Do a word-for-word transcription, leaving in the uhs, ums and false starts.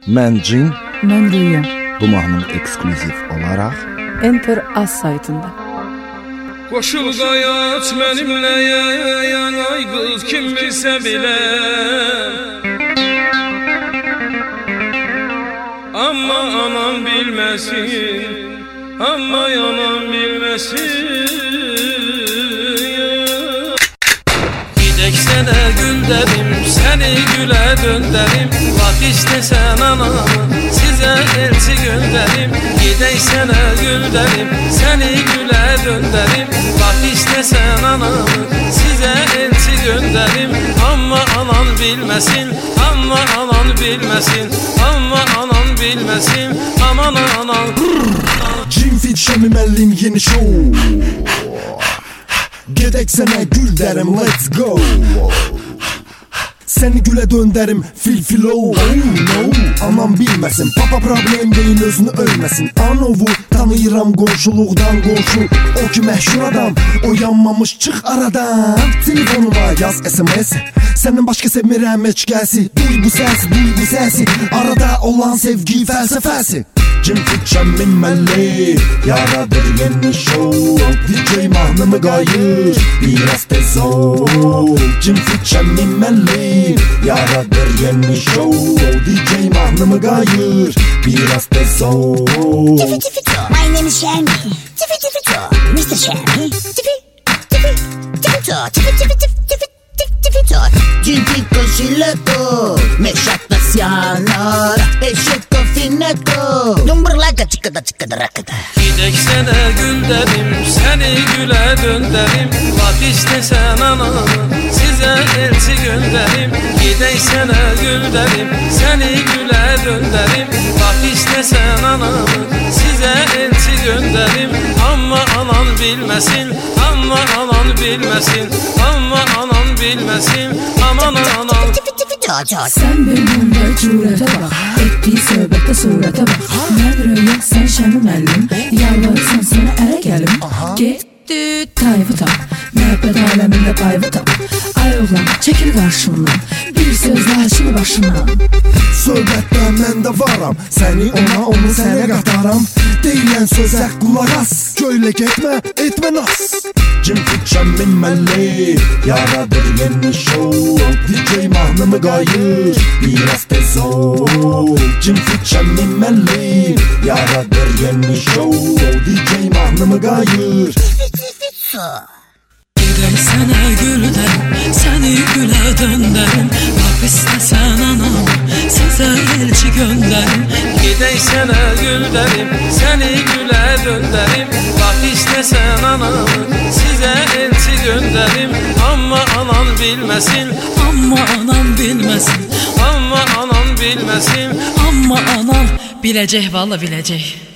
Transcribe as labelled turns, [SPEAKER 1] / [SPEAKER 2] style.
[SPEAKER 1] Mən Cin,
[SPEAKER 2] Mən Rüya.
[SPEAKER 1] bu mahnı ekskluziv olaraq
[SPEAKER 2] Enter Az saytında.
[SPEAKER 3] Qoşul qayat mənimlə yanay qız kim bilsə bilə. Amma anam bilməsin, amma anam bilməsin. Gidək sənə gül dedim, səni gülə döndərim. Vaxt istəsən anamı, sizə elçi göndərim. Gidək sənə gül dedim, səni gülə döndərim. Vaxt istəsən anamı, sizə elçi göndərim. Amma anan bilməsin, amma anan bilməsin, amma anan bilməsin, aman anan.
[SPEAKER 4] Cin Fit Şemi Məllim yeni show. Gedək sənə gül dərim, let's go. Səni gülə döndərim, fil filo. Oh no, anam bilməsin, papa problem deyil, özünü ölməsin. Anovu tanıyıram qonşuluqdan qonşu. O ki məşhur adam, o yanmamış çıx aradan. Telefonuma yaz S M S, səndən başqa sevmirəm heç kəsi. Duy bu səsi, duy bu səsi, arada olan sevgi fəlsəfəsi. Cin Fit Şemi Məllim yaradır yeni show. D J mahnımı qayır, biraz tez ol. Cin Fit Şemi Məllim yaradır yeni show. D J mahnımı qayır, biraz tez ol.
[SPEAKER 5] Tiffy Tiffy Talk. My name is Shami. Tiffy Tiffy Talk. mister Shami. Tiffy Tiffy Tiffy Talk. Tiffy Tiffy Tiffy Tiffy Talk. Cin Fit Cosileto. Me şatta siyanar. Eşekto fineto. Numberlaka çıkada çıkada rakada.
[SPEAKER 3] Gidək sənə gül dedim, səni gülə döndərim. Vaxt istəsən anamı, sizə elçi göndərim. Gidək sənə gül dedim, səni gülə döndərim. Vaxt istəsən anamı, sizə elçi göndərim. Amma anan bilməsin, amma anan bilməsin, amma anan bilməsin, aman anan.
[SPEAKER 5] Tiffy Tiffy Talk Talk.
[SPEAKER 2] Sen benimle cürete bak, ettiği söhbette surete bak. Ben Rüya, sen Şemi Məllim. Yalvarırsan sana ərə gəlim. Getdi tayfı tap, məhəbbət aləmində qayvı tap. Ay oğlan, çəkil qarşımdan, bir sözlə açıl başından.
[SPEAKER 4] Söhbətdə mən də varam, səni ona, onu sənə qatarım. Deyilən sözə qulaq as, göylə getmə, etmə nas. Cin Fit Şemi Məllim yaradır yeni show. D J mahnımı qayır, biraz tez ol. Cin Fit Şemi Məllim yaradır yeni show. D J mahnımı qayır.
[SPEAKER 3] Gidək sənə gül derim, səni gülə döndərim. Vaxt istəsən anam, sizə elçi göndərim. Gidək sənə gül derim, səni gülə döndərim. Vaxt istəsən anam, sizə elçi göndərim. Amma anan bilməsin, amma anan bilməsin, amma anan bilməsin,
[SPEAKER 6] Amma anam biləcək, valla biləcək.